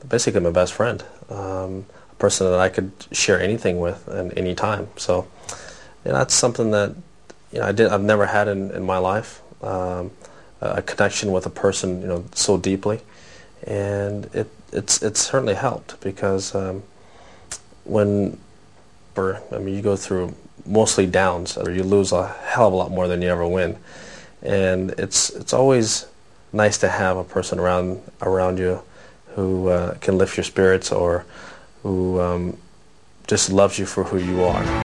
basically my best friend, a person that I could share anything with at any time. So that's something that I've never had in my life, a connection with a person so deeply, and it's certainly helped because when you go through mostly downs, or you lose a hell of a lot more than you ever win, and it's always nice to have a person around you who can lift your spirits, or who just loves you for who you are.